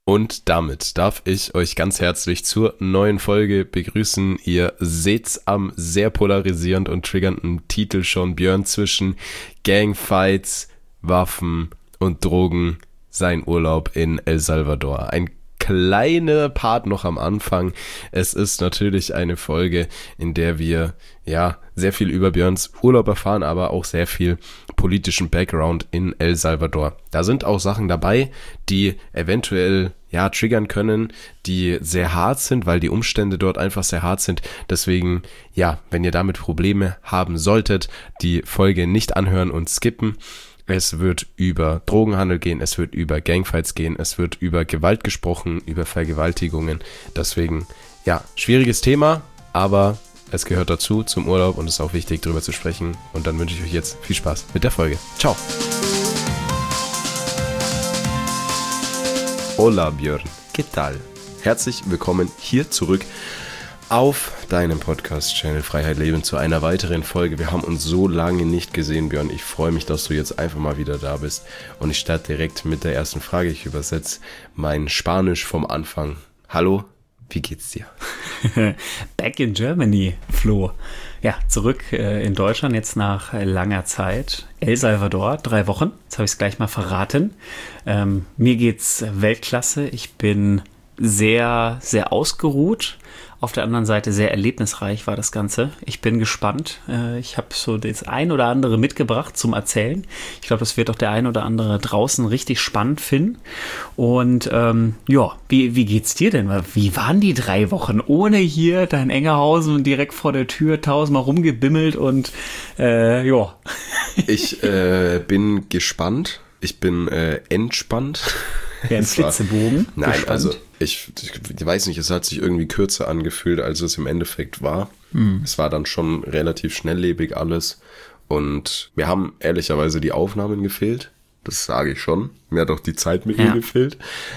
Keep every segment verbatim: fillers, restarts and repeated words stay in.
Und damit darf ich euch ganz herzlich zur neuen Folge begrüßen. Ihr seht's am sehr polarisierend und triggernden Titel schon. Björn zwischen Gangfights, Waffen und Drogen, sein Urlaub in El Salvador. Ein kleiner Part noch am Anfang. Es ist natürlich eine Folge, in der wir ja sehr viel über Björns Urlaub erfahren, aber auch sehr viel politischen Background in El Salvador. Da sind auch Sachen dabei, die eventuell ja triggern können, die sehr hart sind, weil die Umstände dort einfach sehr hart sind. Deswegen, ja, wenn ihr damit Probleme haben solltet, die Folge nicht anhören und skippen. Es wird über Drogenhandel gehen, es wird über Gangfights gehen, es wird über Gewalt gesprochen, über Vergewaltigungen. Deswegen, ja, schwieriges Thema, aber es gehört dazu zum Urlaub und es ist auch wichtig, darüber zu sprechen. Und dann wünsche ich euch jetzt viel Spaß mit der Folge. Ciao! Hola Björn, ¿qué tal? Herzlich willkommen hier zurück auf deinem Podcast-Channel Freiheit Leben zu einer weiteren Folge. Wir haben uns so lange nicht gesehen, Björn. Ich freue mich, dass du jetzt einfach mal wieder da bist. Und ich starte direkt mit der ersten Frage. Ich übersetze mein Spanisch vom Anfang. Hallo, wie geht's dir? Back in Germany, Flo. Ja, zurück äh, in Deutschland jetzt nach äh, langer Zeit. El Salvador, drei Wochen. Jetzt habe ich es gleich mal verraten. Ähm, mir geht's Weltklasse. Ich bin sehr, sehr ausgeruht. Auf der anderen Seite sehr erlebnisreich war das Ganze. Ich bin gespannt. Ich habe so das ein oder andere mitgebracht zum Erzählen. Ich glaube, das wird auch der ein oder andere draußen richtig spannend finden. Und ähm, ja, wie, wie geht's dir denn? Wie waren die drei Wochen ohne hier dein Engerhausen direkt vor der Tür tausendmal rumgebimmelt und äh, ja. Ich äh, bin gespannt. Ich bin äh, entspannt. Ja, ein Flitzebogen. Nein, gespannt. also ich, ich weiß nicht, es hat sich irgendwie kürzer angefühlt, als es im Endeffekt war. Mhm. Es war dann schon relativ schnelllebig alles und mir haben ehrlicherweise die Aufnahmen gefehlt. Das sage ich schon. Mir hat auch die Zeit mit ja. mir gefehlt.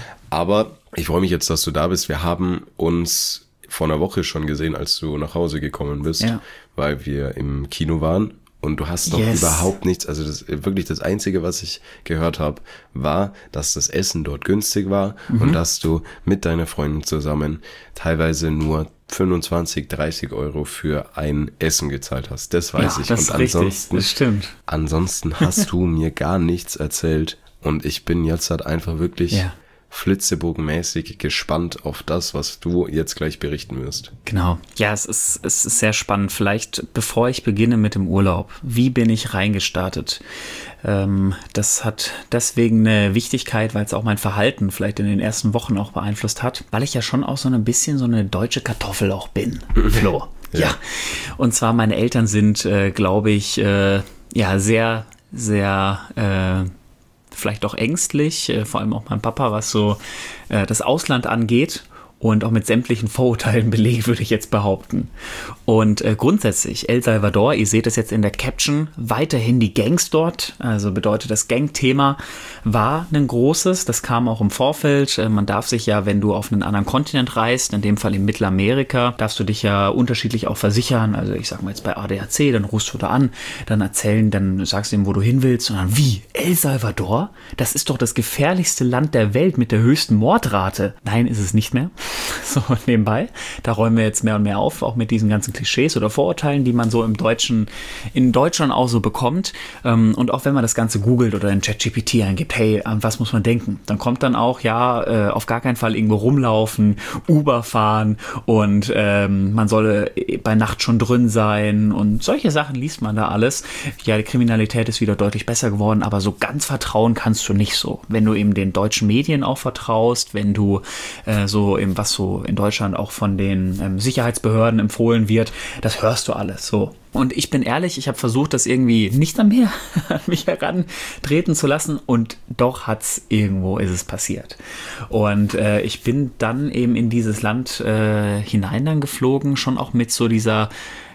Aber ich freue mich jetzt, dass du da bist. Wir haben uns vor einer Woche schon gesehen, als du nach Hause gekommen bist, ja. weil wir im Kino waren. Und du hast doch yes. überhaupt nichts, also das wirklich das Einzige, was ich gehört habe, war, dass das Essen dort günstig war mhm. und dass du mit deiner Freundin zusammen teilweise nur fünfundzwanzig, dreißig Euro für ein Essen gezahlt hast. Das weiß ja, ich. Das und ist richtig, ansonsten, das stimmt. Ansonsten hast du mir gar nichts erzählt und ich bin jetzt halt einfach wirklich... Ja. flitzebogenmäßig gespannt auf das, was du jetzt gleich berichten wirst. Genau. Ja, es ist, es ist sehr spannend. Vielleicht, bevor ich beginne mit dem Urlaub, wie bin ich reingestartet? Ähm, das hat deswegen eine Wichtigkeit, weil es auch mein Verhalten vielleicht in den ersten Wochen auch beeinflusst hat, weil ich ja schon auch so ein bisschen so eine deutsche Kartoffel auch bin, Flo. ja. ja. Und zwar meine Eltern sind, äh, glaube ich, äh, ja, sehr, sehr... Äh, vielleicht auch ängstlich, äh, vor allem auch mein Papa, was so äh, das Ausland angeht und auch mit sämtlichen Vorurteilen belegt, würde ich jetzt behaupten. Und äh, grundsätzlich, El Salvador, ihr seht es jetzt in der Caption, weiterhin die Gangs dort, also bedeutet das Gang-Thema war ein großes, das kam auch im Vorfeld. Äh, man darf sich ja, wenn du auf einen anderen Kontinent reist, in dem Fall in Mittelamerika, darfst du dich ja unterschiedlich auch versichern. Also ich sag mal jetzt bei A D A C, dann rufst du da an, dann erzählen, dann sagst du ihm, wo du hin willst und dann, wie, El Salvador? Das ist doch das gefährlichste Land der Welt mit der höchsten Mordrate. Nein, ist es nicht mehr. So nebenbei. Da räumen wir jetzt mehr und mehr auf, auch mit diesen ganzen Klischees oder Vorurteilen, die man so im Deutschen, in Deutschland auch so bekommt. Und auch wenn man das Ganze googelt oder in ChatGPT eingibt, hey, an was muss man denken? Dann kommt dann auch, ja, auf gar keinen Fall irgendwo rumlaufen, Uber fahren und ähm, man solle bei Nacht schon drin sein und solche Sachen liest man da alles. Ja, die Kriminalität ist wieder deutlich besser geworden, aber so ganz vertrauen kannst du nicht so. Wenn du eben den deutschen Medien auch vertraust, wenn du äh, so im was so in Deutschland auch von den ähm, Sicherheitsbehörden empfohlen wird, das hörst du alles so. Und ich bin ehrlich, ich habe versucht, das irgendwie nicht an mir, an mich herantreten zu lassen und doch hat's irgendwo, ist es passiert. Und äh, ich bin dann eben in dieses Land äh, hinein dann geflogen, schon auch mit so dieser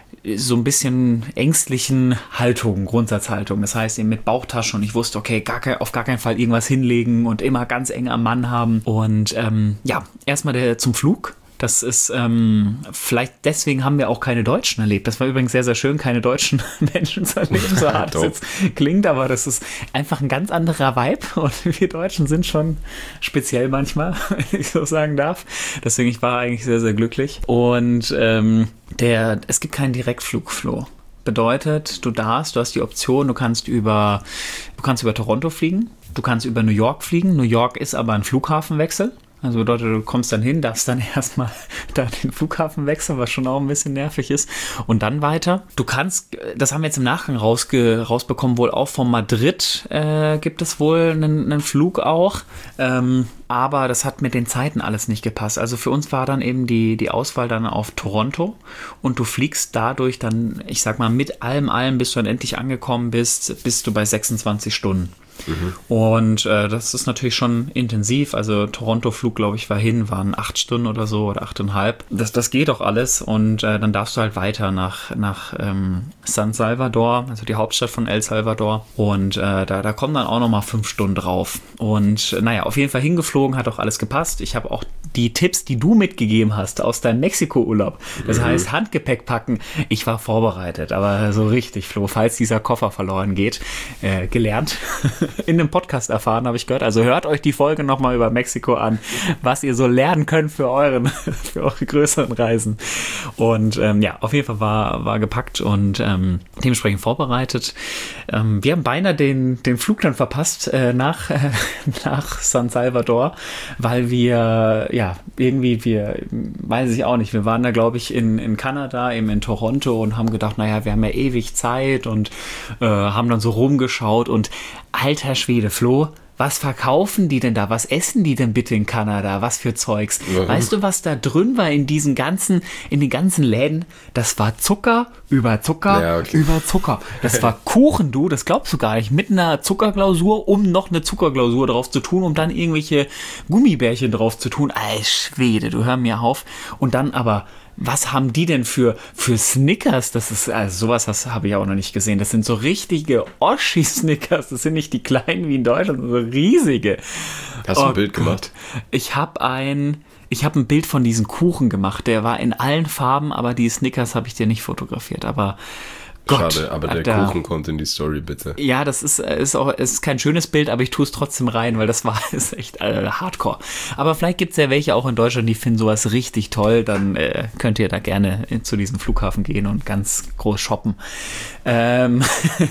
so ein bisschen ängstlichen Haltung, Grundsatzhaltung. Das heißt eben mit Bauchtasche und ich wusste, okay, gar kein, auf gar keinen Fall irgendwas hinlegen und immer ganz eng am Mann haben. Und ähm, ja, erstmal der zum Flug. Das ist, ähm, vielleicht deswegen haben wir auch keine Deutschen erlebt. Das war übrigens sehr, sehr schön, keine deutschen Menschen zu erleben, so hart es jetzt klingt, aber das ist einfach ein ganz anderer Vibe und wir Deutschen sind schon speziell manchmal, wenn ich so sagen darf. Deswegen, ich war eigentlich sehr, sehr glücklich. Und ähm, der, es gibt keinen Direktflug, Flo. Bedeutet, du darfst, du hast die Option, du kannst über, du kannst über Toronto fliegen, du kannst über New York fliegen. New York ist aber ein Flughafenwechsel. Also bedeutet, du kommst dann hin, darfst dann erstmal da den Flughafen wechseln, was schon auch ein bisschen nervig ist. Und dann weiter. Du kannst, das haben wir jetzt im Nachgang rausge, rausbekommen, wohl auch von Madrid äh, gibt es wohl einen, einen Flug auch. Ähm, aber das hat mit den Zeiten alles nicht gepasst. Also für uns war dann eben die, die Auswahl dann auf Toronto. Und du fliegst dadurch dann, ich sag mal, mit allem, allem, bis du dann endlich angekommen bist, bist du bei sechsundzwanzig Stunden. Mhm. Und äh, das ist natürlich schon intensiv. Also Toronto-Flug, glaube ich, war hin, waren acht Stunden oder so oder achteinhalb. Das, das geht auch alles. Und äh, dann darfst du halt weiter nach, nach ähm, San Salvador, also die Hauptstadt von El Salvador. Und äh, da, da kommen dann auch nochmal fünf Stunden drauf. Und äh, naja, auf jeden Fall hingeflogen, hat auch alles gepasst. Ich habe auch die Tipps, die du mitgegeben hast aus deinem Mexiko-Urlaub. Das mhm. heißt, Handgepäck packen. Ich war vorbereitet, aber so richtig, Flo, falls dieser Koffer verloren geht, äh, gelernt. In einem Podcast erfahren, habe ich gehört. Also hört euch die Folge nochmal über Mexiko an, was ihr so lernen könnt für euren, für eure größeren Reisen. Und ähm, ja, auf jeden Fall war, war gepackt und ähm, dementsprechend vorbereitet. Ähm, wir haben beinahe den, den Flug dann verpasst äh, nach, äh, nach San Salvador, weil wir, ja, irgendwie, wir, weiß ich auch nicht, wir waren da, glaube ich, in, in Kanada, eben in Toronto und haben gedacht, naja, wir haben ja ewig Zeit und äh, haben dann so rumgeschaut und alter Schwede, Flo, was verkaufen die denn da? Was essen die denn bitte in Kanada? Was für Zeugs? Ja. Weißt du, was da drin war in diesen ganzen, in den ganzen Läden? Das war Zucker über Zucker ja, okay. über Zucker. Das war Kuchen, du, das glaubst du gar nicht. Mit einer Zuckerglasur, um noch eine Zuckerglasur drauf zu tun, um dann irgendwelche Gummibärchen drauf zu tun. Alter Schwede, du hör mir auf. Und dann aber, was haben die denn für, für Snickers? Das ist, also sowas habe ich auch noch nicht gesehen. Das sind so richtige Oschi-Snickers. Das sind nicht die kleinen wie in Deutschland, sondern so riesige. Hast du oh ein Bild Gott. gemacht? Ich habe ein, ich habe ein Bild von diesem Kuchen gemacht. Der war in allen Farben, aber die Snickers habe ich dir nicht fotografiert. Aber Gott, schade, aber der da, Kuchen kommt in die Story, bitte. Ja, das ist, ist auch ist kein schönes Bild, aber ich tue es trotzdem rein, weil das war ist echt äh, hardcore. Aber vielleicht gibt es ja welche auch in Deutschland, die finden sowas richtig toll. Dann äh, könnt ihr da gerne zu diesem Flughafen gehen und ganz groß shoppen. Ähm,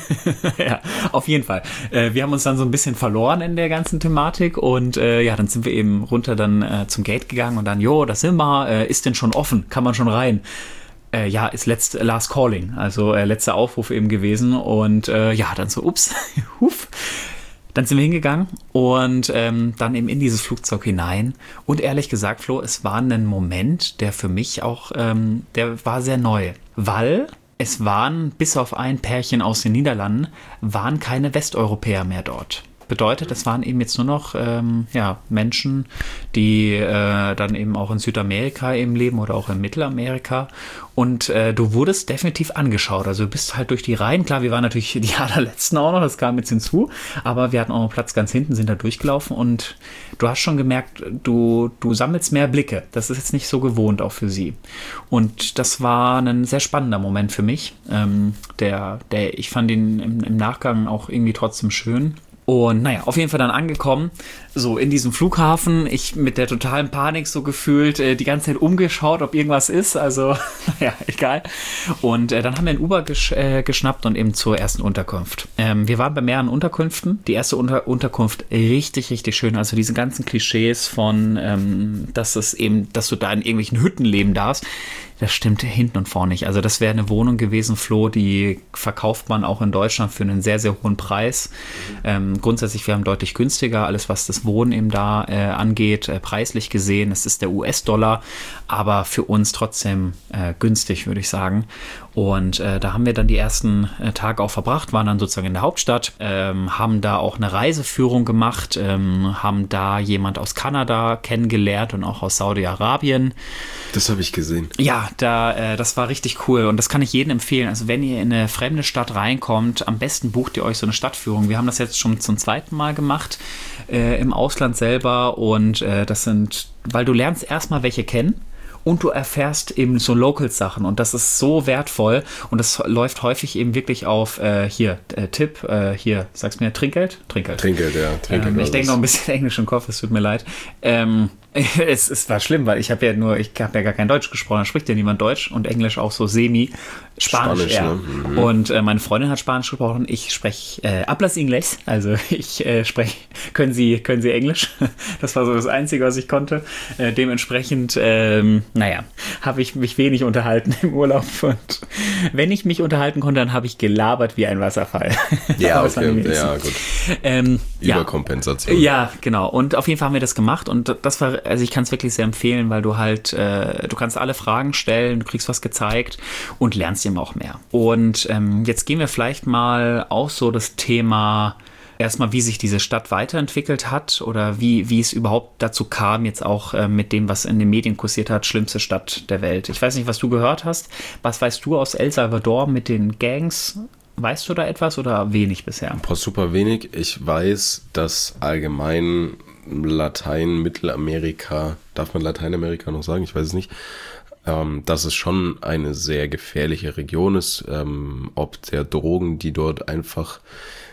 ja, auf jeden Fall. Äh, wir haben uns dann so ein bisschen verloren in der ganzen Thematik und äh, ja, dann sind wir eben runter dann äh, zum Gate gegangen und dann, jo, das sind wir, äh, ist denn schon offen? Kann man schon rein? Äh, ja, ist letzt, Last Calling, also äh, letzter Aufruf eben gewesen und äh, ja, dann so, ups, huf. Dann sind wir hingegangen und ähm, dann eben in dieses Flugzeug hinein und ehrlich gesagt, Flo, es war ein Moment, der für mich auch, ähm, der war sehr neu, weil es waren, bis auf ein Pärchen aus den Niederlanden, waren keine Westeuropäer mehr dort. Bedeutet, es waren eben jetzt nur noch ähm, ja, Menschen, die äh, dann eben auch in Südamerika eben leben oder auch in Mittelamerika. Und äh, du wurdest definitiv angeschaut. Also du bist halt durch die Reihen. Klar, wir waren natürlich die allerletzten auch noch, das kam jetzt hinzu. Aber wir hatten auch noch Platz ganz hinten, sind da durchgelaufen. Und du hast schon gemerkt, du, du sammelst mehr Blicke. Das ist jetzt nicht so gewohnt auch für sie. Und das war ein sehr spannender Moment für mich. Ähm, der, der, ich fand ihn im, im Nachgang auch irgendwie trotzdem schön. Und naja, auf jeden Fall dann angekommen, so in diesem Flughafen, ich mit der totalen Panik so gefühlt, äh, die ganze Zeit umgeschaut, ob irgendwas ist, also naja, egal. Und äh, dann haben wir ein Uber gesch- äh, geschnappt und eben zur ersten Unterkunft. Ähm, wir waren bei mehreren Unterkünften, die erste Unter- Unterkunft richtig, richtig schön, also diese ganzen Klischees von, ähm, dass es eben, dass du da in irgendwelchen Hütten leben darfst, das stimmt hinten und vorne nicht. Also das wäre eine Wohnung gewesen, Flo, die verkauft man auch in Deutschland für einen sehr, sehr hohen Preis. Ähm, grundsätzlich, wir haben deutlich günstiger, alles was das Wohnen eben da äh, angeht, äh, preislich gesehen. Es ist der U S-Dollar, aber für uns trotzdem äh, günstig, würde ich sagen. Und äh, da haben wir dann die ersten äh, Tage auch verbracht, waren dann sozusagen in der Hauptstadt, ähm, haben da auch eine Reiseführung gemacht, ähm, haben da jemand aus Kanada kennengelernt und auch aus Saudi-Arabien. Das habe ich gesehen. Ja, da, äh, das war richtig cool und das kann ich jedem empfehlen. Also wenn ihr in eine fremde Stadt reinkommt, am besten bucht ihr euch so eine Stadtführung. Wir haben das jetzt schon zum zweiten Mal gemacht äh, im Ausland selber und äh, das sind, weil du lernst erstmal welche kennen. und du erfährst eben so Local-Sachen und das ist so wertvoll und das läuft häufig eben wirklich auf, äh, hier, äh, Tipp, äh, hier, sag's mir, Trinkgeld? Trinkgeld. Trinkgeld, ja. Trinkgeld, ähm, ich denke noch ein bisschen Englisch im Kopf, es tut mir leid. Ähm, es, es war schlimm, weil ich habe ja nur, ich habe ja gar kein Deutsch gesprochen, da spricht ja niemand Deutsch und Englisch auch so semi, Spanisch, Spanisch eher. Ne? Mhm. Und äh, meine Freundin hat Spanisch gesprochen, ich spreche äh, Hablas Inglés, also ich äh, spreche, können Sie, können Sie Englisch? Das war so das Einzige, was ich konnte. Äh, dementsprechend, ähm, naja, habe ich mich wenig unterhalten im Urlaub und wenn ich mich unterhalten konnte, dann habe ich gelabert wie ein Wasserfall. Ja, okay, ja, gut. Ähm, Überkompensation. Ja, ja, genau. Und auf jeden Fall haben wir das gemacht und das war, also ich kann es wirklich sehr empfehlen, weil du halt, äh, du kannst alle Fragen stellen, du kriegst was gezeigt und lernst eben auch mehr. Und ähm, jetzt gehen wir vielleicht mal auch so das Thema erstmal, wie sich diese Stadt weiterentwickelt hat oder wie, wie es überhaupt dazu kam, jetzt auch äh, mit dem, was in den Medien kursiert hat, schlimmste Stadt der Welt. Ich weiß nicht, was du gehört hast. Was weißt du aus El Salvador mit den Gangs? Weißt du da etwas oder wenig bisher? Boah, super wenig. Ich weiß, dass allgemein Latein, Mittelamerika, darf man Lateinamerika noch sagen? Ich weiß es nicht. Ähm, dass es schon eine sehr gefährliche Region ist, ähm, ob der Drogen, die dort einfach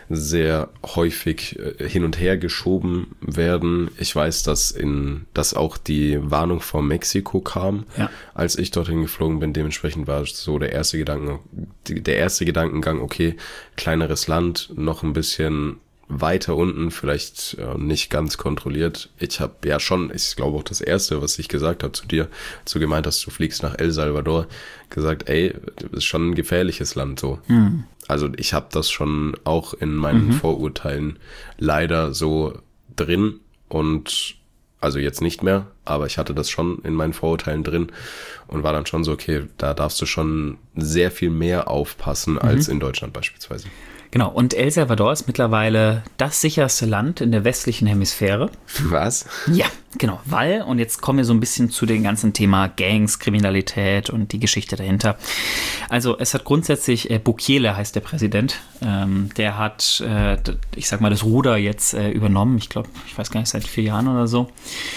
sehr häufig äh, hin und her geschoben werden. Ich weiß, dass in, dass auch die Warnung vor Mexiko kam, ja, als ich dorthin geflogen bin. Dementsprechend war so der erste Gedanke, der erste Gedankengang, okay, kleineres Land, noch ein bisschen weiter unten, vielleicht äh, nicht ganz kontrolliert. Ich habe ja schon, ich glaube auch das Erste, was ich gesagt habe zu dir, als du gemeint hast, du fliegst nach El Salvador, gesagt, ey, das ist schon ein gefährliches Land so. Mhm. Also ich habe das schon auch in meinen mhm. Vorurteilen leider so drin und also jetzt nicht mehr, aber ich hatte das schon in meinen Vorurteilen drin und war dann schon so, okay, da darfst du schon sehr viel mehr aufpassen mhm. als in Deutschland beispielsweise. Genau, und El Salvador ist mittlerweile das sicherste Land in der westlichen Hemisphäre. Was? Ja, genau, weil, und jetzt kommen wir so ein bisschen zu dem ganzen Thema Gangs, Kriminalität und die Geschichte dahinter. Also es hat grundsätzlich, äh, Bukele heißt der Präsident, ähm, der hat, äh, ich sag mal, das Ruder jetzt äh, übernommen, ich glaube, ich weiß gar nicht, seit vier Jahren oder so.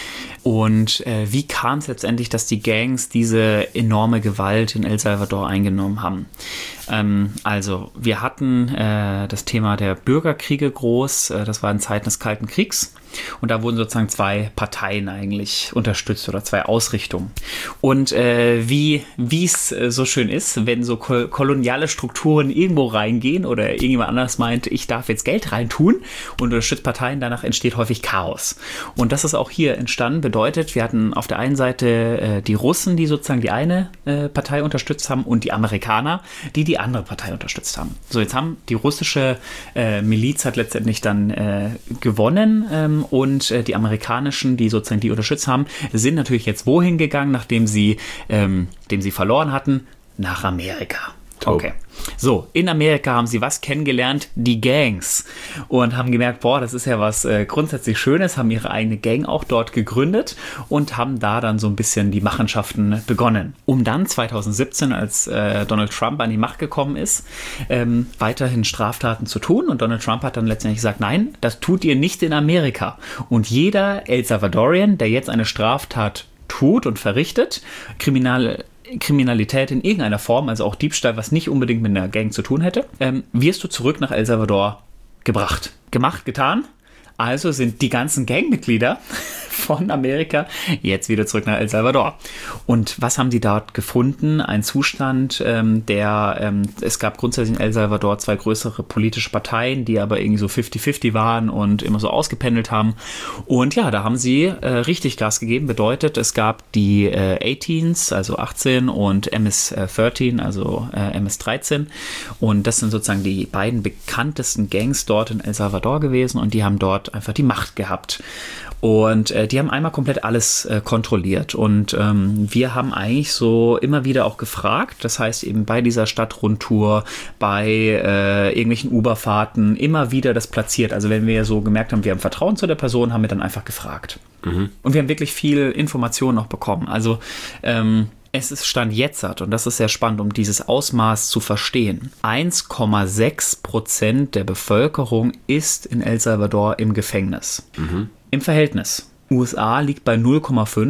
Und äh, wie kam es letztendlich, dass die Gangs diese enorme Gewalt in El Salvador eingenommen haben? Ähm, also wir hatten äh, das Thema der Bürgerkriege groß, äh, das war in Zeiten des Kalten Kriegs. Und da wurden sozusagen zwei Parteien eigentlich unterstützt oder zwei Ausrichtungen. Und äh, wie wie es äh, so schön ist, wenn so kol- koloniale Strukturen irgendwo reingehen oder irgendjemand anders meint, ich darf jetzt Geld reintun und unterstützt Parteien, danach entsteht häufig Chaos. Und das ist auch hier entstanden, bedeutet, wir hatten auf der einen Seite äh, die Russen, die sozusagen die eine äh, Partei unterstützt haben und die Amerikaner, die die andere Partei unterstützt haben. So, jetzt haben die russische äh, Miliz hat letztendlich dann äh, gewonnen, ähm, und äh, die amerikanischen, die sozusagen die unterstützt haben, sind natürlich jetzt wohin gegangen, nachdem sie, ähm, dem sie verloren hatten? Nach Amerika. Okay. So, in Amerika haben sie was kennengelernt? Die Gangs. Und haben gemerkt, boah, das ist ja was äh, grundsätzlich Schönes, haben ihre eigene Gang auch dort gegründet und haben da dann so ein bisschen die Machenschaften begonnen. Um dann zwanzig siebzehn, als äh, Donald Trump an die Macht gekommen ist, ähm, weiterhin Straftaten zu tun. Und Donald Trump hat dann letztendlich gesagt, nein, das tut ihr nicht in Amerika. Und jeder El Salvadorian, der jetzt eine Straftat tut und verrichtet, Kriminal Kriminalität in irgendeiner Form, also auch Diebstahl, was nicht unbedingt mit einer Gang zu tun hätte, ähm, wirst du zurück nach El Salvador gebracht. Gemacht, getan. Also sind die ganzen Gangmitglieder von Amerika jetzt wieder zurück nach El Salvador. Und was haben die dort gefunden? Ein Zustand, ähm, der, ähm, es gab grundsätzlich in El Salvador zwei größere politische Parteien, die aber irgendwie so fünfzig fünfzig waren und immer so ausgependelt haben. Und ja, da haben sie äh, richtig Gas gegeben. Bedeutet, es gab die äh, achtzeehns, also achtzehn, und M S dreizehn, also äh, M S dreizehn. Und das sind sozusagen die beiden bekanntesten Gangs dort in El Salvador gewesen und die haben dort einfach die Macht gehabt. Und äh, die haben einmal komplett alles äh, kontrolliert. Und ähm, wir haben eigentlich so immer wieder auch gefragt, das heißt eben bei dieser Stadtrundtour, bei äh, irgendwelchen Uberfahrten immer wieder das platziert. Also wenn wir so gemerkt haben, wir haben Vertrauen zu der Person, haben wir dann einfach gefragt. Mhm. Und wir haben wirklich viel Information noch bekommen. Also ähm, es ist Stand jetzt, und das ist sehr spannend, um dieses Ausmaß zu verstehen. eins Komma sechs Prozent der Bevölkerung ist in El Salvador im Gefängnis. Mhm. Im Verhältnis. U S A liegt bei null Komma fünf,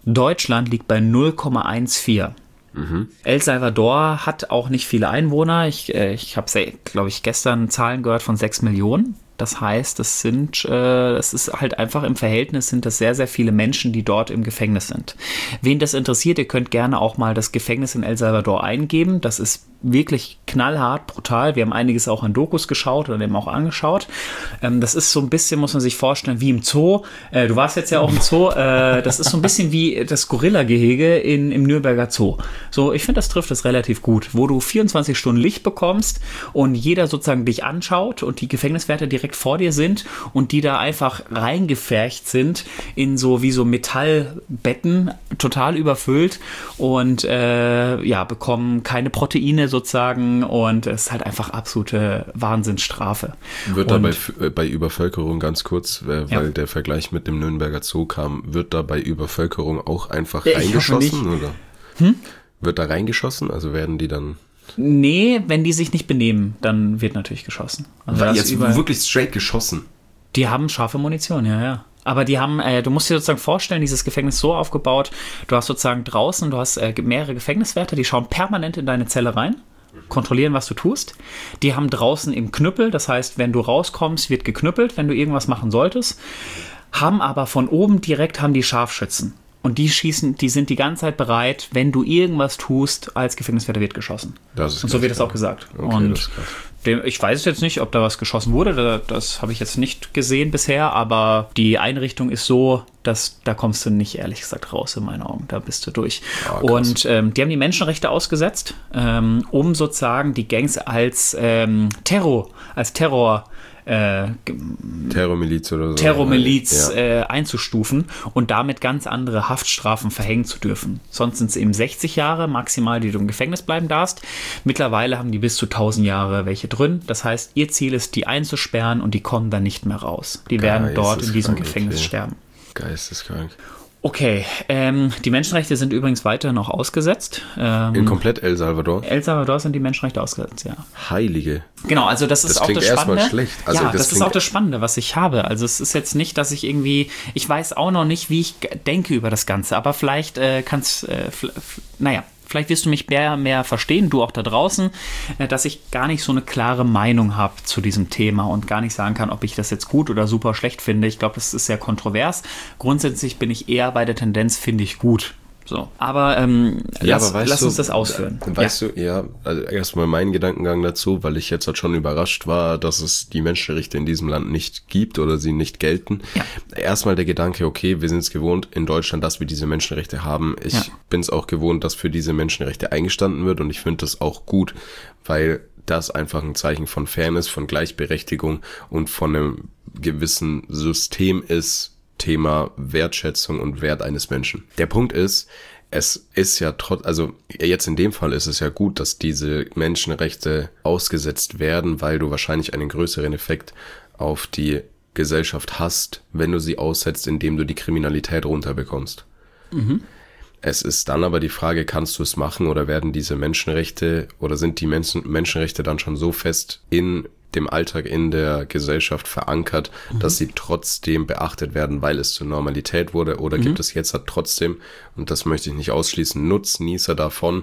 Deutschland liegt bei null Komma vierzehn. Mhm. El Salvador hat auch nicht viele Einwohner. Ich, äh, ich habe, glaube ich, gestern Zahlen gehört von sechs Millionen. Das heißt, das sind, äh, das ist halt einfach im Verhältnis sind das sehr, sehr viele Menschen, die dort im Gefängnis sind. Wen das interessiert, ihr könnt gerne auch mal das Gefängnis in El Salvador eingeben. Das ist wirklich knallhart, brutal. Wir haben einiges auch an Dokus geschaut oder eben auch angeschaut. Ähm, das ist so ein bisschen, muss man sich vorstellen, wie im Zoo. Äh, du warst jetzt ja auch im Zoo. Äh, das ist so ein bisschen wie das Gorilla-Gehege in, im Nürnberger Zoo. So, ich finde, das trifft es relativ gut, wo du vierundzwanzig Stunden Licht bekommst und jeder sozusagen dich anschaut und die Gefängniswärter direkt vor dir sind und die da einfach reingefärcht sind in so wie so Metallbetten, total überfüllt und äh, ja, bekommen keine Proteine sozusagen und es ist halt einfach absolute Wahnsinnsstrafe. Wird da bei, bei Übervölkerung ganz kurz, äh, weil ja. der Vergleich mit dem Nürnberger Zoo kam, wird da bei Übervölkerung auch einfach ich reingeschossen oder? Hm? Wird da reingeschossen? Also werden die dann... Nee, wenn die sich nicht benehmen, dann wird natürlich geschossen. Also jetzt überall, wirklich straight geschossen? Die haben scharfe Munition, ja, ja. Aber die haben, äh, du musst dir sozusagen vorstellen, dieses Gefängnis so aufgebaut, du hast sozusagen draußen, du hast äh, mehrere Gefängniswärter, die schauen permanent in deine Zelle rein, kontrollieren, was du tust. Die haben draußen im Knüppel, das heißt, wenn du rauskommst, wird geknüppelt, wenn du irgendwas machen solltest, haben aber von oben direkt haben die Scharfschützen. Und die schießen, die sind die ganze Zeit bereit, wenn du irgendwas tust, als Gefängniswärter wird geschossen. Das ist und so wird das auch gesagt. Okay, und dem, ich weiß jetzt nicht, ob da was geschossen wurde, da, das habe ich jetzt nicht gesehen bisher, aber die Einrichtung ist so, dass da kommst du nicht, ehrlich gesagt, raus in meinen Augen. Da bist du durch. Ah, und ähm, die haben die Menschenrechte ausgesetzt, ähm, um sozusagen die Gangs als ähm, Terror, als Terror Äh, Terrormiliz oder so. Terrormiliz ja. äh, einzustufen und damit ganz andere Haftstrafen verhängen zu dürfen. Sonst sind es eben sechzig Jahre maximal, die du im Gefängnis bleiben darfst. Mittlerweile haben die bis zu tausend Jahre welche drin. Das heißt, ihr Ziel ist, die einzusperren und die kommen dann nicht mehr raus. Die werden dort in diesem Gefängnis okay. sterben. Geisteskrank. Okay, ähm, die Menschenrechte sind übrigens weiter noch ausgesetzt. Ähm, in komplett El Salvador? El Salvador sind die Menschenrechte ausgesetzt, ja. Heilige. Genau, also das, das ist auch das Spannende. Schlecht. Also ja, das, das ist auch das Spannende, was ich habe. Also es ist jetzt nicht, dass ich irgendwie, ich weiß auch noch nicht, wie ich denke über das Ganze, aber vielleicht äh, kannst, äh, f- f- naja, vielleicht wirst du mich mehr, mehr verstehen, du auch da draußen, äh, dass ich gar nicht so eine klare Meinung habe zu diesem Thema und gar nicht sagen kann, ob ich das jetzt gut oder super schlecht finde. Ich glaube, das ist sehr kontrovers. Grundsätzlich bin ich eher bei der Tendenz, finde ich gut. So, aber ähm, ja, lass, aber weißt lass du, uns das ausführen. Weißt ja. du, ja, also erstmal mein Gedankengang dazu, weil ich jetzt halt schon überrascht war, dass es die Menschenrechte in diesem Land nicht gibt oder sie nicht gelten. Ja. Erstmal der Gedanke, okay, wir sind es gewohnt in Deutschland, dass wir diese Menschenrechte haben. Ich ja. bin es auch gewohnt, dass für diese Menschenrechte eingestanden wird und ich finde das auch gut, weil das einfach ein Zeichen von Fairness, von Gleichberechtigung und von einem gewissen System ist, Thema Wertschätzung und Wert eines Menschen. Der Punkt ist, es ist ja trotz, also jetzt in dem Fall ist es ja gut, dass diese Menschenrechte ausgesetzt werden, weil du wahrscheinlich einen größeren Effekt auf die Gesellschaft hast, wenn du sie aussetzt, indem du die Kriminalität runterbekommst. Mhm. Es ist dann aber die Frage, kannst du es machen oder werden diese Menschenrechte oder sind die Menschen, Menschenrechte dann schon so fest in dem Alltag in der Gesellschaft verankert, mhm. dass sie trotzdem beachtet werden, weil es zur Normalität wurde, oder mhm. gibt es jetzt halt trotzdem, und das möchte ich nicht ausschließen, Nutznießer davon,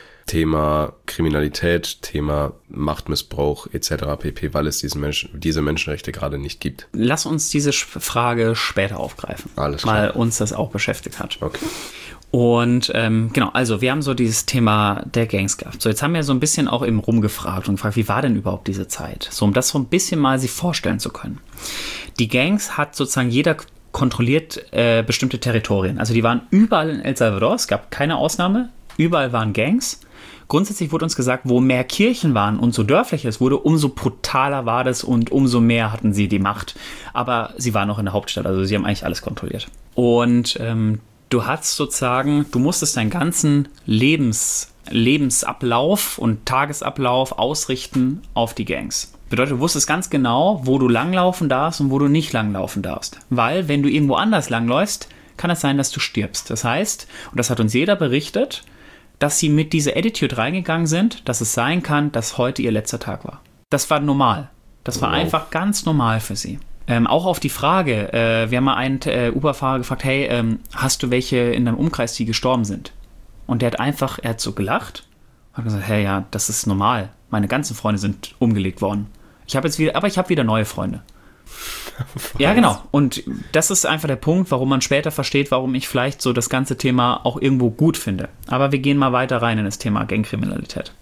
Thema Kriminalität, Thema Machtmissbrauch et cetera pp., weil es diesen Menschen, diese Menschenrechte gerade nicht gibt. Lass uns diese Frage später aufgreifen, Alles klar. weil uns das auch beschäftigt hat. Okay. Und ähm, genau, also wir haben so dieses Thema der Gangs gehabt. So, jetzt haben wir so ein bisschen auch eben rumgefragt und gefragt, wie war denn überhaupt diese Zeit? So, um das so ein bisschen mal sich vorstellen zu können. Die Gangs hat sozusagen jeder kontrolliert äh, bestimmte Territorien. Also die waren überall in El Salvador, es gab keine Ausnahme, überall waren Gangs. Grundsätzlich wurde uns gesagt, wo mehr Kirchen waren und so dörflicher es wurde, umso brutaler war das und umso mehr hatten sie die Macht. Aber sie waren noch in der Hauptstadt, also sie haben eigentlich alles kontrolliert. Und ähm, du hast sozusagen, du musstest deinen ganzen Lebens, Lebensablauf und Tagesablauf ausrichten auf die Gangs. Bedeutet, du wusstest ganz genau, wo du langlaufen darfst und wo du nicht langlaufen darfst. Weil, wenn du irgendwo anders langläufst, kann es sein, dass du stirbst. Das heißt, und das hat uns jeder berichtet, dass sie mit dieser Attitude reingegangen sind, dass es sein kann, dass heute ihr letzter Tag war. Das war normal. Das war wow. einfach ganz normal für sie. Ähm, auch auf die Frage, äh, wir haben mal einen äh, Uber-Fahrer gefragt, hey, ähm, hast du welche in deinem Umkreis, die gestorben sind? Und der hat einfach, er hat so gelacht, hat gesagt, hey, ja, das ist normal. Meine ganzen Freunde sind umgelegt worden. Ich habe jetzt wieder, aber ich habe wieder neue Freunde. Was? Ja, genau. Und das ist einfach der Punkt, warum man später versteht, warum ich vielleicht so das ganze Thema auch irgendwo gut finde. Aber wir gehen mal weiter rein in das Thema Gangkriminalität.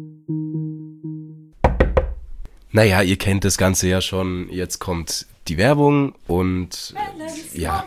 Naja, ihr kennt das Ganze ja schon. Jetzt kommt die Werbung und ja.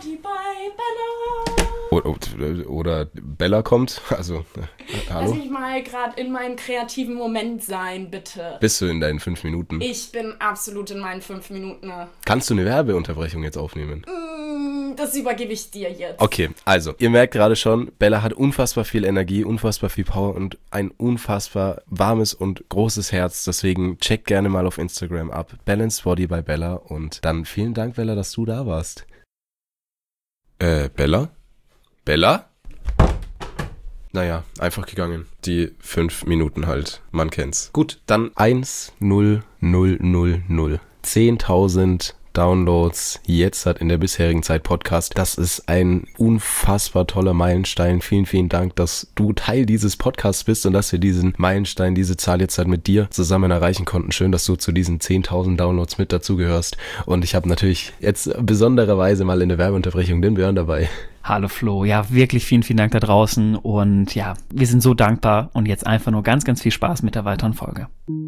Oder, oder Bella kommt, also äh, hallo. Lass mich mal gerade in meinem kreativen Moment sein, bitte. Bist du in deinen fünf Minuten? Ich bin absolut in meinen fünf Minuten. Kannst du eine Werbeunterbrechung jetzt aufnehmen? Mm, das übergebe ich dir jetzt. Okay, also, ihr merkt gerade schon, Bella hat unfassbar viel Energie, unfassbar viel Power und ein unfassbar warmes und großes Herz. Deswegen checkt gerne mal auf Instagram ab. Balanced Body by Bella. Und dann vielen Dank, Bella, dass du da warst. Äh, Bella? Bella? Naja, einfach gegangen. Die fünf Minuten halt. Man kennt's. Gut, dann eins null null null null. zehntausend Downloads jetzt hat in der bisherigen Zeit Podcast. Das ist ein unfassbar toller Meilenstein. Vielen, vielen Dank, dass du Teil dieses Podcasts bist und dass wir diesen Meilenstein, diese Zahl jetzt halt mit dir zusammen erreichen konnten. Schön, dass du zu diesen zehntausend Downloads mit dazugehörst. Und ich habe natürlich jetzt besondererweise mal in der Werbeunterbrechung den Björn dabei. Hallo Flo, ja wirklich vielen, vielen Dank da draußen und ja, wir sind so dankbar und jetzt einfach nur ganz, ganz viel Spaß mit der weiteren Folge.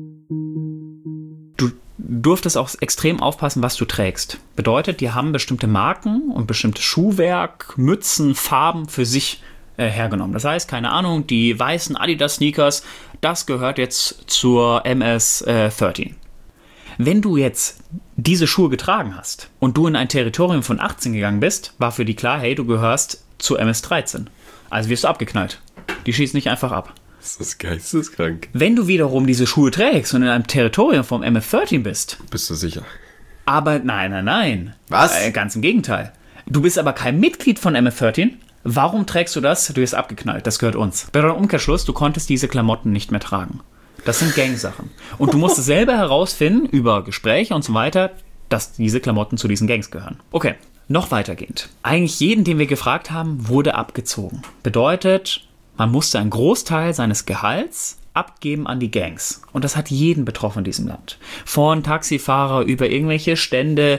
Du durftest auch extrem aufpassen, was du trägst. Bedeutet, die haben bestimmte Marken und bestimmte Schuhwerk, Mützen, Farben für sich äh, hergenommen. Das heißt, keine Ahnung, die weißen Adidas Sneakers, das gehört jetzt zur M S äh, dreizehn. Wenn du jetzt diese Schuhe getragen hast und du in ein Territorium von achtzehn gegangen bist, war für die klar, hey, du gehörst zu M S dreizehn. Also wirst du abgeknallt. Die schießen nicht einfach ab. Das ist geisteskrank. Wenn du wiederum diese Schuhe trägst und in einem Territorium vom M F dreizehn bist. Bist du sicher? Aber nein, nein, nein. Was? Äh, ganz im Gegenteil. Du bist aber kein Mitglied von M F dreizehn. Warum trägst du das? Du wirst abgeknallt. Das gehört uns. Bei deinem Umkehrschluss, du konntest diese Klamotten nicht mehr tragen. Das sind Gangsachen. Und du musst es selber herausfinden, über Gespräche und so weiter, dass diese Klamotten zu diesen Gangs gehören. Okay, noch weitergehend. Eigentlich jeden, den wir gefragt haben, wurde abgezogen. Bedeutet, man musste einen Großteil seines Gehalts abgeben an die Gangs. Und das hat jeden betroffen in diesem Land. Von Taxifahrer über irgendwelche Stände,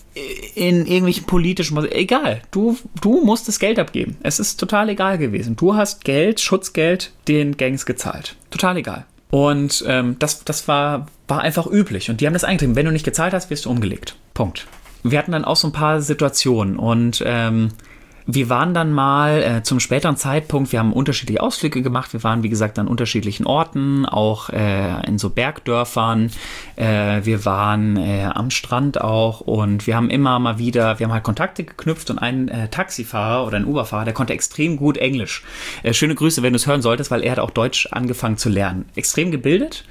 in irgendwelchen politischen, egal, du, du musstest Geld abgeben. Es ist total egal gewesen. Du hast Geld, Schutzgeld den Gangs gezahlt. Total egal. Und ähm, das, das war, war einfach üblich. Und die haben das eingetrieben. Wenn du nicht gezahlt hast, wirst du umgelegt. Punkt. Wir hatten dann auch so ein paar Situationen. Und ähm, wir waren dann mal äh, zum späteren Zeitpunkt, wir haben unterschiedliche Ausflüge gemacht. Wir waren, wie gesagt, an unterschiedlichen Orten, auch äh, in so Bergdörfern. Äh, wir waren äh, am Strand auch. Und wir haben immer mal wieder, wir haben halt Kontakte geknüpft. Und ein äh, Taxifahrer oder ein Uberfahrer, der konnte extrem gut Englisch. Äh, schöne Grüße, wenn du es hören solltest, weil er hat auch Deutsch angefangen zu lernen. Extrem gebildet.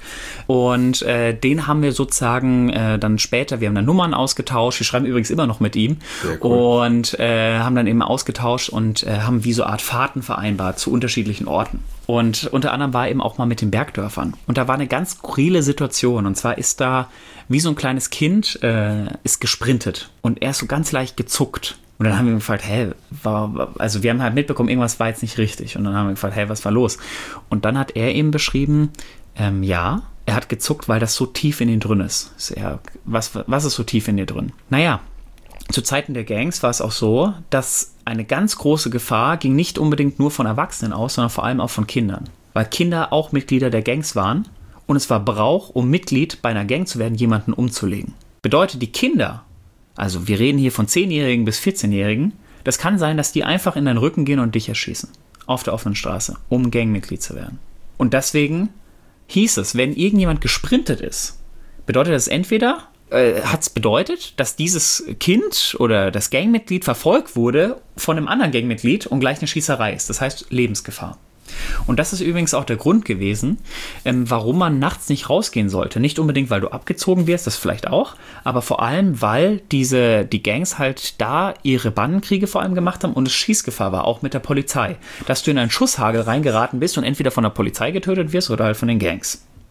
Und äh, den haben wir sozusagen äh, dann später, wir haben dann Nummern ausgetauscht. Wir schreiben übrigens immer noch mit ihm. Sehr cool. Und äh, haben dann eben ausgetauscht und äh, haben wie so eine Art Fahrten vereinbart zu unterschiedlichen Orten. Und unter anderem war eben auch mal mit den Bergdörfern. Und da war eine ganz skurrile Situation. Und zwar ist da wie so ein kleines Kind äh, ist gesprintet. Und er ist so ganz leicht gezuckt. Und dann haben wir gefragt, hä, war, also wir haben halt mitbekommen, irgendwas war jetzt nicht richtig. Und dann haben wir gefragt, hey, was war los? Und dann hat er eben beschrieben, ähm, ja, er hat gezuckt, weil das so tief in ihn drin ist. ist er, was, was ist so tief in dir drin? Naja, zu Zeiten der Gangs war es auch so, dass eine ganz große Gefahr ging nicht unbedingt nur von Erwachsenen aus, sondern vor allem auch von Kindern. Weil Kinder auch Mitglieder der Gangs waren und es war Brauch, um Mitglied bei einer Gang zu werden, jemanden umzulegen. Bedeutet, die Kinder, also wir reden hier von zehnjährigen bis vierzehnjährigen, das kann sein, dass die einfach in deinen Rücken gehen und dich erschießen. Auf der offenen Straße, um Gangmitglied zu werden. Und deswegen hieß es, wenn irgendjemand gesprintet ist, bedeutet das entweder... hat es bedeutet, dass dieses Kind oder das Gangmitglied verfolgt wurde von einem anderen Gangmitglied und gleich eine Schießerei ist. Das heißt Lebensgefahr. Und das ist übrigens auch der Grund gewesen, ähm, warum man nachts nicht rausgehen sollte. Nicht unbedingt, weil du abgezogen wirst, das vielleicht auch, aber vor allem, weil diese, die Gangs halt da ihre Bandenkriege vor allem gemacht haben und es Schießgefahr war, auch mit der Polizei. Dass du in einen Schusshagel reingeraten bist und entweder von der Polizei getötet wirst oder halt von den Gangs.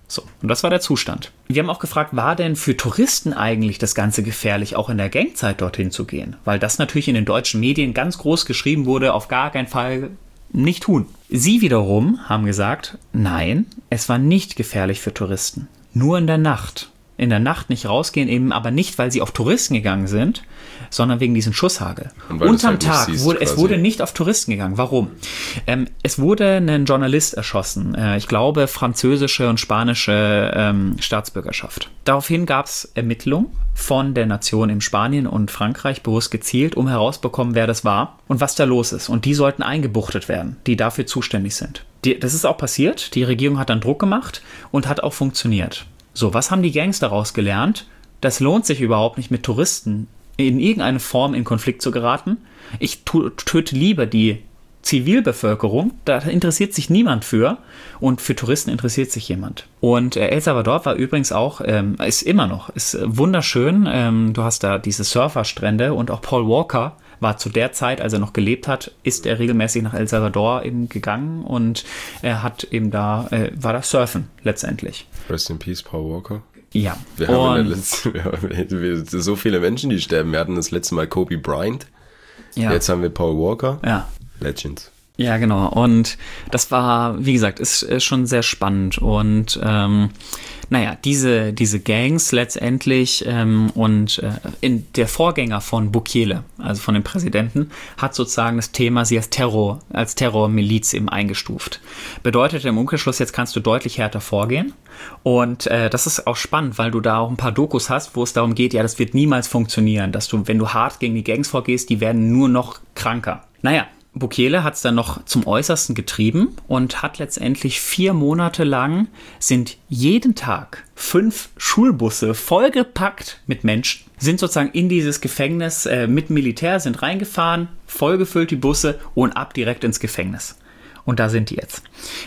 So, und das war der Zustand. Wir haben auch gefragt, war denn für Touristen eigentlich das Ganze gefährlich, auch in der Gangzeit dorthin zu gehen? Weil das natürlich in den deutschen Medien ganz groß geschrieben wurde, auf gar keinen Fall nicht tun. Sie wiederum haben gesagt, nein, es war nicht gefährlich für Touristen. Nur in der Nacht. In der Nacht nicht rausgehen, eben aber nicht, weil sie auf Touristen gegangen sind, sondern wegen diesem Schusshagel. Unterm halt Tag siehst, wurde, es wurde nicht auf Touristen gegangen. Warum? Ähm, es wurde ein Journalist erschossen. Äh, ich glaube, französische und spanische ähm, Staatsbürgerschaft. Daraufhin gab es Ermittlungen von der Nation in Spanien und Frankreich, bewusst gezielt, um herauszubekommen, wer das war und was da los ist. Und die sollten eingebuchtet werden, die dafür zuständig sind. Die, das ist auch passiert. Die Regierung hat dann Druck gemacht und hat auch funktioniert. So, was haben die Gangs daraus gelernt? Das lohnt sich überhaupt nicht, mit Touristen in irgendeine Form in Konflikt zu geraten. Ich töte lieber die Zivilbevölkerung, da interessiert sich niemand für, und für Touristen interessiert sich jemand. Und äh, El Salvador war übrigens auch, ähm, ist immer noch, ist wunderschön. Ähm, du hast da diese Surferstrände, und auch Paul Walker war zu der Zeit, als er noch gelebt hat, ist er regelmäßig nach El Salvador eben gegangen, und er hat eben da, äh, war da Surfen letztendlich. Rest in Peace, Paul Walker. Ja. Wir haben, in der letzten, wir haben so viele Menschen, die sterben. Wir hatten das letzte Mal Kobe Bryant. Ja. Jetzt haben wir Paul Walker. Ja. Legends. Ja, genau. Und das war, wie gesagt, ist, ist schon sehr spannend. Und ähm, naja, diese, diese Gangs letztendlich ähm, und äh, in der Vorgänger von Bukele, also von dem Präsidenten, hat sozusagen das Thema sie als Terror, als Terrormiliz eben eingestuft. Bedeutet im Umkehrschluss, jetzt kannst du deutlich härter vorgehen. Und äh, das ist auch spannend, weil du da auch ein paar Dokus hast, wo es darum geht, ja, das wird niemals funktionieren, dass du, wenn du hart gegen die Gangs vorgehst, die werden nur noch kranker. Naja, Bukele hat es dann noch zum Äußersten getrieben und hat letztendlich vier Monate lang sind jeden Tag fünf Schulbusse vollgepackt mit Menschen, sind sozusagen in dieses Gefängnis äh, mit Militär, sind reingefahren, vollgefüllt die Busse und ab direkt ins Gefängnis. Und da sind die jetzt.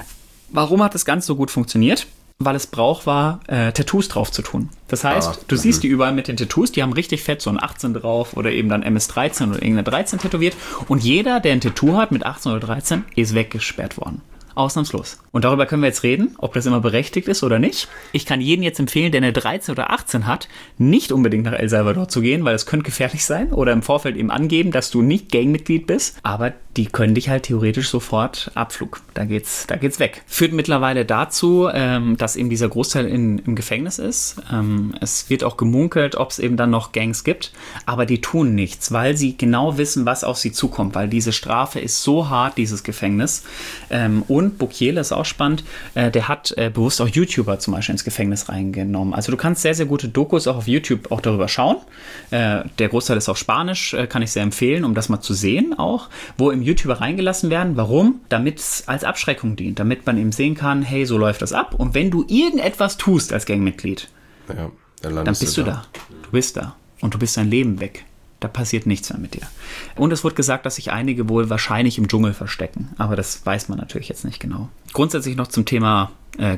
Warum hat das Ganze so gut funktioniert? Weil es Brauch war, äh, Tattoos drauf zu tun. Das heißt, ah, du siehst die überall mit den Tattoos, die haben richtig fett so ein achtzehn drauf oder eben dann M S dreizehn oder irgendeine dreizehn tätowiert. Und jeder, der ein Tattoo hat mit achtzehn oder dreizehn, ist weggesperrt worden. Ausnahmslos. Und darüber können wir jetzt reden, ob das immer berechtigt ist oder nicht. Ich kann jeden jetzt empfehlen, der eine dreizehn oder achtzehn hat, nicht unbedingt nach El Salvador zu gehen, weil es könnte gefährlich sein, oder im Vorfeld eben angeben, dass du nicht Gangmitglied bist. Aber die können dich halt theoretisch sofort Abflug. Da geht's, da geht's weg. Führt mittlerweile dazu, ähm, dass eben dieser Großteil in, im Gefängnis ist. Ähm, es wird auch gemunkelt, ob es eben dann noch Gangs gibt. Aber die tun nichts, weil sie genau wissen, was auf sie zukommt. Weil diese Strafe ist so hart, dieses Gefängnis. Ähm, und Bukele ist auch spannend. Äh, der hat äh, bewusst auch YouTuber zum Beispiel ins Gefängnis reingenommen. Also du kannst sehr, sehr gute Dokus auch auf YouTube auch darüber schauen. Äh, der Großteil ist auf Spanisch, äh, kann ich sehr empfehlen, um das mal zu sehen auch, wo im YouTuber reingelassen werden. Warum? Damit es als Abschreckung dient, damit man eben sehen kann, hey, so läuft das ab. Und wenn du irgendetwas tust als Gangmitglied, ja, dann, dann bist du da. da. Du bist da. Und du bist dein Leben weg. Da passiert nichts mehr mit dir. Und es wird gesagt, dass sich einige wohl wahrscheinlich im Dschungel verstecken. Aber das weiß man natürlich jetzt nicht genau. Grundsätzlich noch zum Thema äh,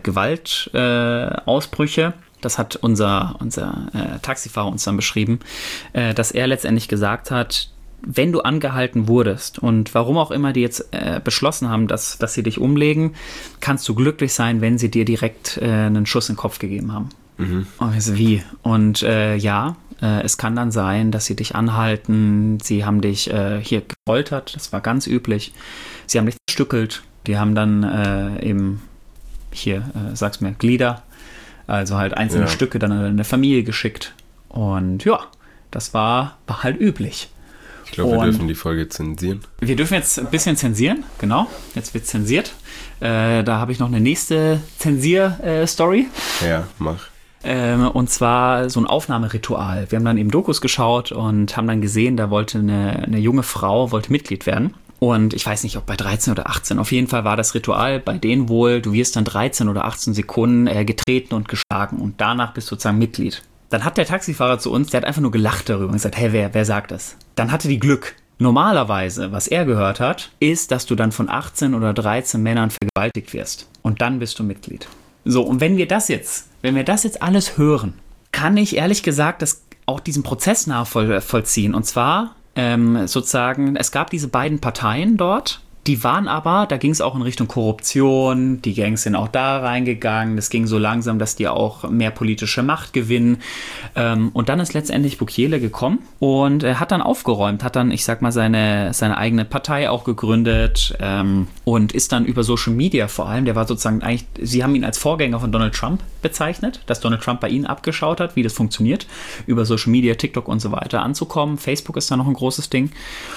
Gewaltausbrüche. Äh, das hat unser, unser äh, Taxifahrer uns dann beschrieben, äh, dass er letztendlich gesagt hat, wenn du angehalten wurdest und warum auch immer die jetzt äh, beschlossen haben, dass, dass sie dich umlegen, kannst du glücklich sein, wenn sie dir direkt äh, einen Schuss in den Kopf gegeben haben. Mhm. Also wie? Und äh, ja, äh, es kann dann sein, dass sie dich anhalten, sie haben dich äh, hier gefoltert, das war ganz üblich. Sie haben dich zerstückelt, die haben dann äh, eben hier, äh, sag's mir, Glieder, also halt einzelne ja. Stücke dann an eine Familie geschickt. Und ja, das war, war halt üblich. Ich glaube, wir dürfen die Folge zensieren. Wir dürfen jetzt ein bisschen zensieren, genau. Jetzt wird zensiert. Äh, da habe ich noch eine nächste Zensier-Story. Äh, ja, mach. Ähm, und zwar so ein Aufnahmeritual. Wir haben dann eben Dokus geschaut und haben dann gesehen, da wollte eine, eine junge Frau, wollte Mitglied werden. Und ich weiß nicht, ob bei dreizehn oder achtzehn. Auf jeden Fall war das Ritual bei denen wohl, du wirst dann dreizehn oder achtzehn Sekunden äh, getreten und geschlagen. Und danach bist du sozusagen Mitglied. Dann hat der Taxifahrer zu uns, der hat einfach nur gelacht darüber und gesagt, hey, wer, wer sagt das? Dann hatte die Glück. Normalerweise, was er gehört hat, ist, dass du dann von achtzehn oder dreizehn Männern vergewaltigt wirst. Und dann bist du Mitglied. So, und wenn wir das jetzt, wenn wir das jetzt alles hören, kann ich ehrlich gesagt das, auch diesen Prozess nachvollziehen. Und zwar ähm, sozusagen, es gab diese beiden Parteien dort, Die waren aber, da ging es auch in Richtung Korruption, die Gangs sind auch da reingegangen, das ging so langsam, dass die auch mehr politische Macht gewinnen. Ähm, und dann ist letztendlich Bukele gekommen und er hat dann aufgeräumt, hat dann, ich sag mal, seine, seine eigene Partei auch gegründet ähm, und ist dann über Social Media vor allem, der war sozusagen eigentlich, sie haben ihn als Vorgänger von Donald Trump bezeichnet, dass Donald Trump bei ihnen abgeschaut hat, wie das funktioniert, über Social Media, TikTok und so weiter anzukommen. Facebook ist da noch ein großes Ding.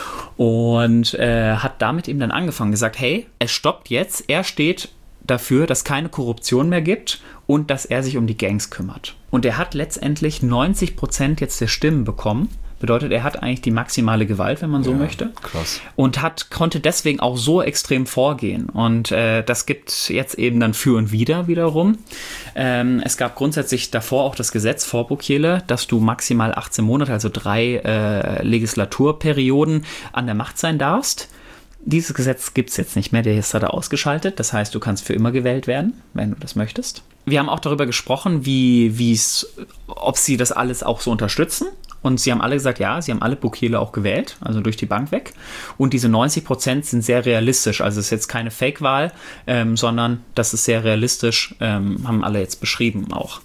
Und äh, hat damit eben dann angefangen, gesagt, hey, es stoppt jetzt, er steht dafür, dass keine Korruption mehr gibt und dass er sich um die Gangs kümmert. Und er hat letztendlich neunzig Prozent jetzt der Stimmen bekommen. Bedeutet, er hat eigentlich die maximale Gewalt, wenn man so ja, möchte. Krass. Und hat, konnte deswegen auch so extrem vorgehen. Und äh, das gibt jetzt eben dann für und wider wiederum. Ähm, es gab grundsätzlich davor auch das Gesetz vor Bukele, dass du maximal achtzehn Monate, also drei äh, Legislaturperioden an der Macht sein darfst. Dieses Gesetz gibt es jetzt nicht mehr, der ist da ausgeschaltet. Das heißt, du kannst für immer gewählt werden, wenn du das möchtest. Wir haben auch darüber gesprochen, wie, wie's, ob sie das alles auch so unterstützen. Und sie haben alle gesagt, ja, sie haben alle Bukele auch gewählt, also durch die Bank weg. Und diese neunzig Prozent sind sehr realistisch. Also es ist jetzt keine Fake-Wahl, ähm, sondern das ist sehr realistisch, ähm, haben alle jetzt beschrieben auch.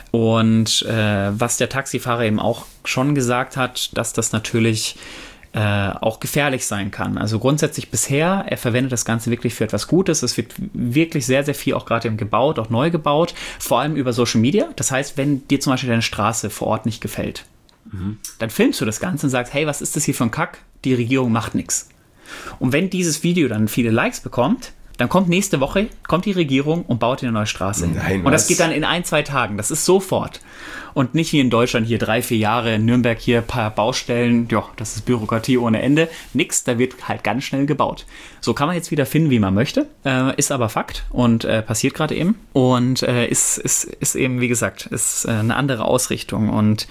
Und äh, was der Taxifahrer eben auch schon gesagt hat, dass das natürlich äh, auch gefährlich sein kann. Also grundsätzlich bisher, er verwendet das Ganze wirklich für etwas Gutes. Es wird wirklich sehr, sehr viel auch gerade eben gebaut, auch neu gebaut, vor allem über Social Media. Das heißt, wenn dir zum Beispiel deine Straße vor Ort nicht gefällt, dann filmst du das Ganze und sagst, hey, was ist das hier für ein Kack? Die Regierung macht nichts. Und wenn dieses Video dann viele Likes bekommt, dann kommt nächste Woche, kommt die Regierung und baut eine neue Straße hin. Nein, und das was? geht dann in ein, zwei Tagen. Das ist sofort. Und nicht wie in Deutschland hier drei, vier Jahre, in Nürnberg hier ein paar Baustellen. Ja, das ist Bürokratie ohne Ende. Nix, da wird halt ganz schnell gebaut. So kann man jetzt wieder finden, wie man möchte. Äh, ist aber Fakt und äh, passiert gerade eben. Und äh, ist, ist, ist eben, wie gesagt, ist äh, eine andere Ausrichtung. Und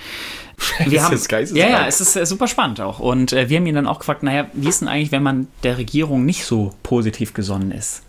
wir haben, ja, ja, es ist äh, super spannend auch. Und äh, wir haben ihn dann auch gefragt, naja, wie ist denn eigentlich, wenn man der Regierung nicht so positiv gesonnen ist?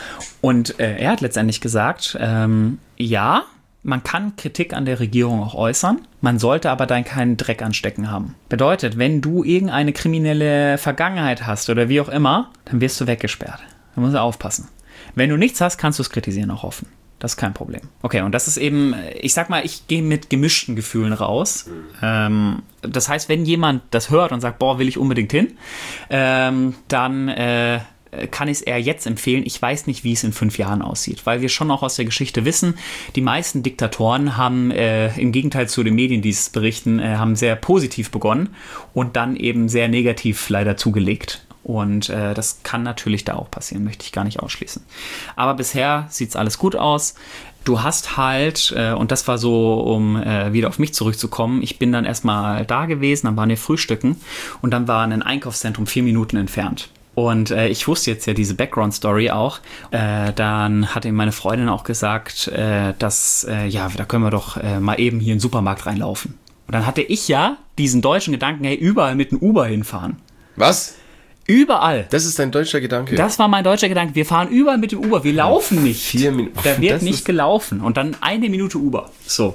Und äh, er hat letztendlich gesagt, ähm, ja, man kann Kritik an der Regierung auch äußern, man sollte aber dann keinen Dreck anstecken haben. Bedeutet, wenn du irgendeine kriminelle Vergangenheit hast oder wie auch immer, dann wirst du weggesperrt. Da musst du aufpassen. Wenn du nichts hast, kannst du es kritisieren auch offen. Das ist kein Problem. Okay, und das ist eben, ich sag mal, ich gehe mit gemischten Gefühlen raus. Mhm. Ähm, das heißt, wenn jemand das hört und sagt, boah, will ich unbedingt hin, ähm, dann äh, kann ich es eher jetzt empfehlen. Ich weiß nicht, wie es in fünf Jahren aussieht, weil wir schon auch aus der Geschichte wissen, die meisten Diktatoren haben äh, im Gegenteil zu den Medien, die es berichten, äh, haben sehr positiv begonnen und dann eben sehr negativ leider zugelegt. Und äh, das kann natürlich da auch passieren, möchte ich gar nicht ausschließen. Aber bisher sieht es alles gut aus. Du hast halt, äh, und das war so, um äh, wieder auf mich zurückzukommen, ich bin dann erstmal da gewesen, dann waren wir frühstücken und dann war ein Einkaufszentrum vier Minuten entfernt. Und äh, ich wusste jetzt ja diese Background-Story auch. Äh, dann hat eben meine Freundin auch gesagt, äh, dass, äh, ja, da können wir doch äh, mal eben hier in den Supermarkt reinlaufen. Und dann hatte ich ja diesen deutschen Gedanken, hey, überall mit einem Uber hinfahren. Was? Überall. Das ist dein deutscher Gedanke? Das war mein deutscher Gedanke. Wir fahren überall mit dem Uber. Wir laufen nicht. Vier Minuten. Da wird Das nicht ist gelaufen. Und dann eine Minute Uber. So.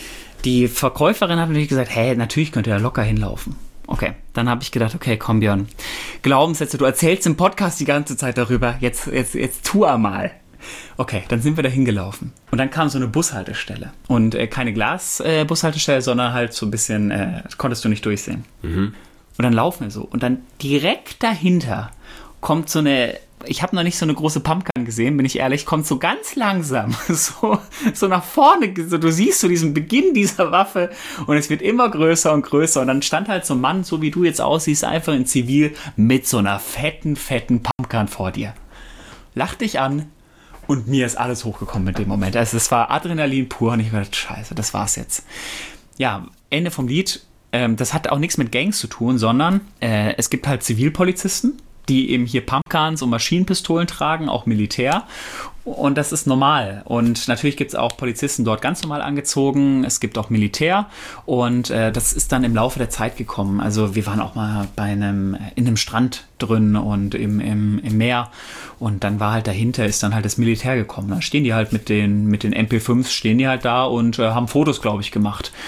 Die Verkäuferin hat natürlich gesagt, hey, natürlich könnt ihr da locker hinlaufen. Okay, dann habe ich gedacht, okay, komm Björn, Glaubenssätze, du erzählst im Podcast die ganze Zeit darüber, jetzt, jetzt, jetzt tu einmal. Okay, dann sind wir da hingelaufen. Und dann kam so eine Bushaltestelle. Und äh, keine Glas-Bushaltestelle, äh, sondern halt so ein bisschen, äh, konntest du nicht durchsehen. Mhm. Und dann laufen wir so. Und dann direkt dahinter kommt so eine, ich habe noch nicht so eine große Pumpgun gesehen, bin ich ehrlich, kommt so ganz langsam, so, so nach vorne, so, du siehst so diesen Beginn dieser Waffe und es wird immer größer und größer und dann stand halt so ein Mann, so wie du jetzt aussiehst, einfach in Zivil mit so einer fetten, fetten Pumpgun vor dir. Lach dich an und mir ist alles hochgekommen mit dem Moment. Also es war Adrenalin pur und ich dachte, scheiße, das war's jetzt. Ja, Ende vom Lied. Ähm, das hat auch nichts mit Gangs zu tun, sondern äh, es gibt halt Zivilpolizisten, die eben hier Pumpguns und Maschinenpistolen tragen, auch Militär. Und das ist normal. Und natürlich gibt es auch Polizisten dort ganz normal angezogen. Es gibt auch Militär. Und äh, das ist dann im Laufe der Zeit gekommen. Also wir waren auch mal bei einem, in einem Strand drin und im, im, im Meer. Und dann war halt dahinter, ist dann halt das Militär gekommen. Da stehen die halt mit den, mit den M P fünfs, stehen die halt da und äh, haben Fotos, glaube ich, gemacht.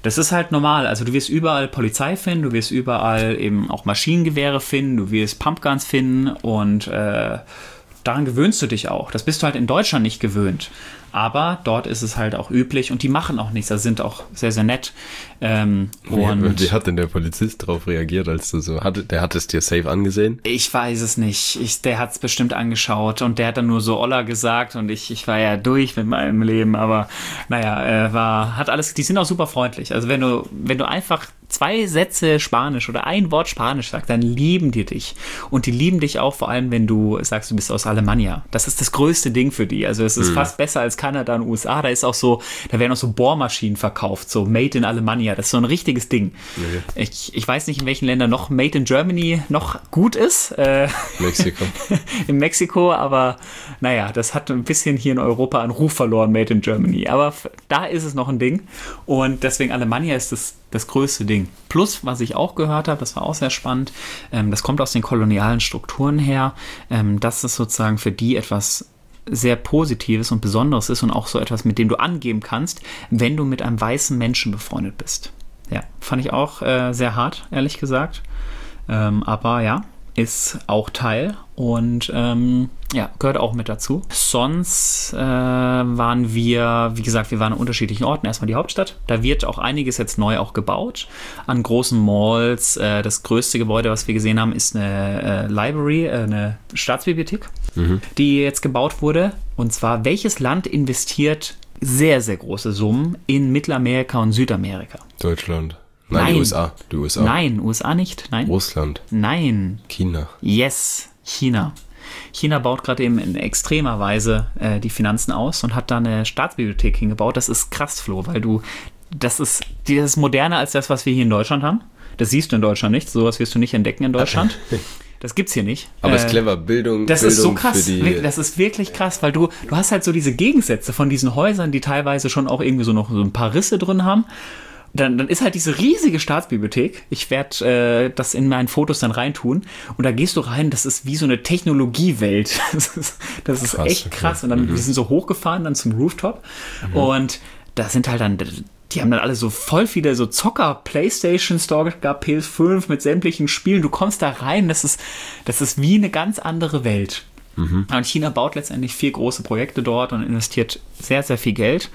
Das ist halt normal. Also du wirst überall Polizei finden, du wirst überall eben auch Maschinengewehre finden, du wirst Pumpguns finden und äh, daran gewöhnst du dich auch. Das bist du halt in Deutschland nicht gewöhnt. Aber dort ist es halt auch üblich und die machen auch nichts. Da sind auch sehr, sehr nett. Ähm, und wie hat denn der Polizist darauf reagiert, als du so hatte? Der hat es dir safe angesehen? Ich weiß es nicht. Ich, der hat es bestimmt angeschaut und der hat dann nur so Olla gesagt und ich, ich war ja durch mit meinem Leben. Aber naja, äh, war, hat alles, die sind auch super freundlich. Also wenn du, wenn du einfach zwei Sätze Spanisch oder ein Wort Spanisch sagst, dann lieben die dich. Und die lieben dich auch vor allem, wenn du sagst, du bist aus Alemannia. Das ist das größte Ding für die. Also es ist mhm. fast besser als Kanada und U S A. Da ist auch so, da werden auch so Bohrmaschinen verkauft, so Made in Alemannia. Das ist so ein richtiges Ding. Okay. Ich, ich weiß nicht, in welchen Ländern noch Made in Germany noch gut ist. Äh, Mexiko. in Mexiko, aber naja, das hat ein bisschen hier in Europa einen Ruf verloren, Made in Germany. Aber da ist es noch ein Ding. Und deswegen Alemannia ist das das größte Ding. Plus, was ich auch gehört habe, das war auch sehr spannend, ähm, das kommt aus den kolonialen Strukturen her, ähm, dass es sozusagen für die etwas sehr Positives und Besonderes ist und auch so etwas, mit dem du angeben kannst, wenn du mit einem weißen Menschen befreundet bist. Ja, fand ich auch äh, sehr hart, ehrlich gesagt. Ähm, aber ja, ist auch Teil und ähm, ja, gehört auch mit dazu. Sonst äh, waren wir, wie gesagt, wir waren an unterschiedlichen Orten. Erstmal die Hauptstadt. Da wird auch einiges jetzt neu auch gebaut. An großen Malls. Äh, das größte Gebäude, was wir gesehen haben, ist eine äh, Library, äh, eine Staatsbibliothek, mhm. die jetzt gebaut wurde. Und zwar, welches Land investiert sehr, sehr große Summen in Mittelamerika und Südamerika? Deutschland. Nein, Nein, die U S A. Die U S A. Nein, U S A nicht. Nein. Russland. Nein. China. Yes, China. China baut gerade eben in extremer Weise äh, die Finanzen aus und hat da eine Staatsbibliothek hingebaut. Das ist krass, Flo, weil du, das ist, das ist moderner als das, was wir hier in Deutschland haben. Das siehst du in Deutschland nicht. Sowas wirst du nicht entdecken in Deutschland. Das gibt's hier nicht. Aber es äh, ist clever, Bildung. Das Bildung ist so krass. Für die Das ist wirklich krass, weil du, du hast halt so diese Gegensätze von diesen Häusern, die teilweise schon auch irgendwie so noch so ein paar Risse drin haben. Dann, dann ist halt diese riesige Staatsbibliothek. Ich werde äh, das in meinen Fotos dann reintun. Und da gehst du rein, das ist wie so eine Technologiewelt. Das ist, das ist krass, echt krass. Und dann, mhm. wir sind so hochgefahren, dann zum Rooftop. Mhm. Und da sind halt dann, die haben dann alle so voll viele so Zocker, Playstation Store, gab P S fünf mit sämtlichen Spielen. Du kommst da rein, das ist, das ist wie eine ganz andere Welt. Mhm. Und China baut letztendlich vier große Projekte dort und investiert sehr, sehr viel Geld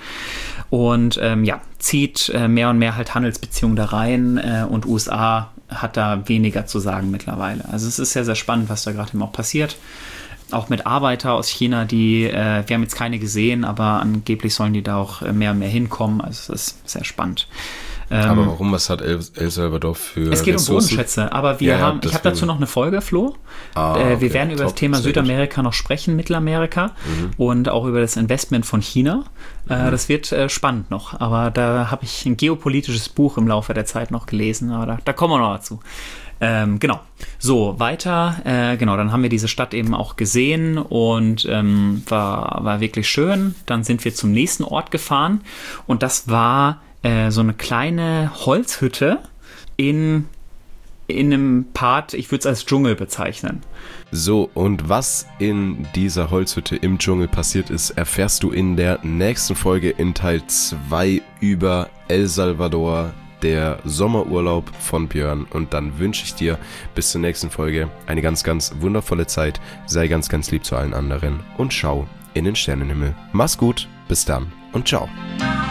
und ähm, ja, zieht äh, mehr und mehr halt Handelsbeziehungen da rein äh, und U S A hat da weniger zu sagen mittlerweile. Also es ist sehr, sehr spannend, was da gerade eben auch passiert. Auch mit Arbeiter aus China, die, äh, wir haben jetzt keine gesehen, aber angeblich sollen die da auch mehr und mehr hinkommen. Also es ist sehr spannend. Aber warum, was hat El, El Salvador für Es geht Ressourcen? um Bodenschätze, aber wir ja, haben, ja, ich habe dazu noch eine Folge, Flo. Ah, äh, wir okay. werden über Top, das Thema Südamerika gut. noch sprechen, Mittelamerika mhm. und auch über das Investment von China. Äh, mhm. Das wird äh, spannend noch, aber da habe ich ein geopolitisches Buch im Laufe der Zeit noch gelesen, aber da, da kommen wir noch dazu. Ähm, genau. So, weiter. Äh, genau, dann haben wir diese Stadt eben auch gesehen und ähm, war, war wirklich schön. Dann sind wir zum nächsten Ort gefahren und das war so eine kleine Holzhütte in, in einem Part, ich würde es als Dschungel bezeichnen. So, und was in dieser Holzhütte im Dschungel passiert ist, erfährst du in der nächsten Folge in Teil zwei über El Salvador, der Sommerurlaub von Björn. Und dann wünsche ich dir bis zur nächsten Folge eine ganz, ganz wundervolle Zeit. Sei ganz, ganz lieb zu allen anderen und schau in den Sternenhimmel. Mach's gut, bis dann und ciao.